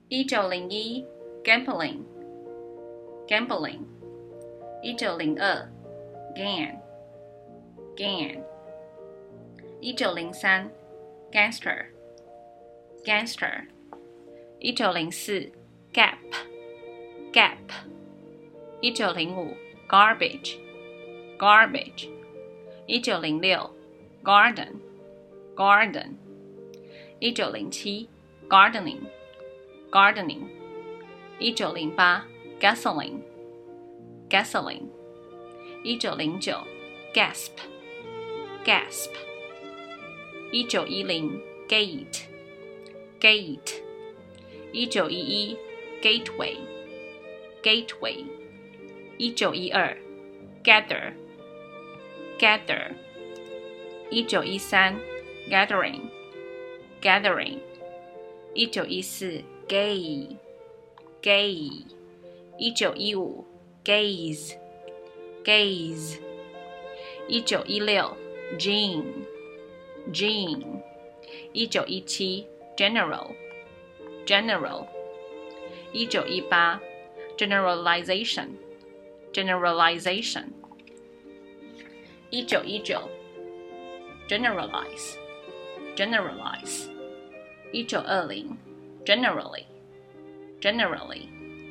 1901 Gambling Gambling 1902 Gan Gan 1903 Gangster Gangster 1904 Gap Gap 1905 Garbage Garbage 1906 Garden Garden 1907 Gardening Gardening 1908 Gasoline Gasoline 1909 Gasp Gasp 1910 Gate Gate 1911 Gateway Gateway 1912 Gather Gather 1913 Gathering Gathering 1914 Gay Gay 1915 Gaze Gaze 1916 Gene Gene 1917 General General 1918 Generalization Generalization 1919 Generalize Generalize 1920 Generally Generally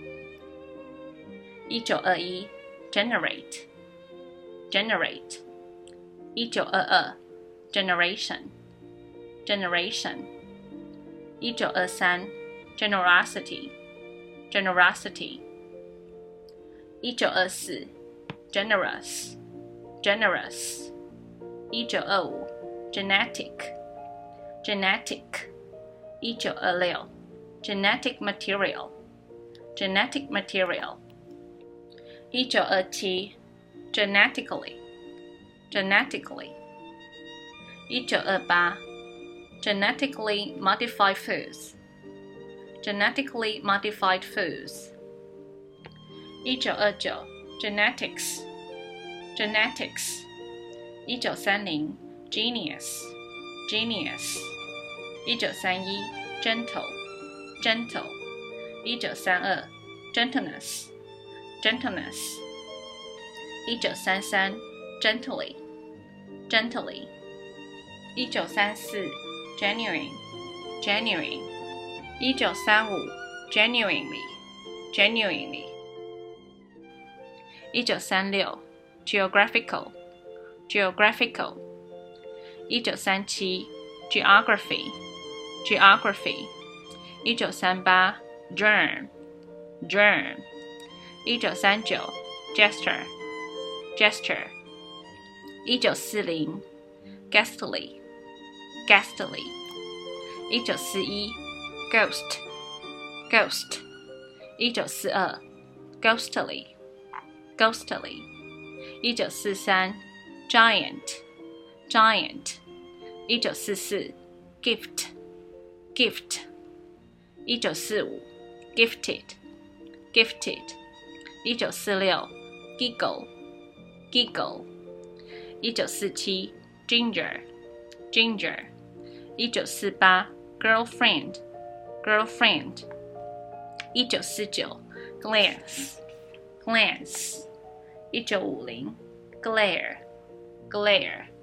1921 Generate Generate 1922 Generation Generation 1923 Generosity Generosity 1924 Generous Generous 1925 Genetic Genetic 1926 Genetic Material Genetic Material 1927 Genetically Genetically 1928 Genetically Modified Foods Genetically Modified Foods 1929 Genetics Genetics 1930 Genius Genius 1931 Gentle Gentle 1932 Gentleness Gentleness 1933 Gently Gently 1934 Genuine Genuine 1935 Genuinely Genuinely 1936 Geographical Geographical 1937 Geography Geography 1938 Germ Germ 1939 Gesture Gesture 1940 Ghastly Ghastly 1941 Ghost Ghost 1942 Ghostly Ghostly 1943 Giant Giant 1944 Gift Gift 1945 Gifted Gifted 1946 Giggle Giggle 1947 Ginger Ginger 1948 Girlfriend Girlfriend 1949 Glance Glance 1950 Glare Glare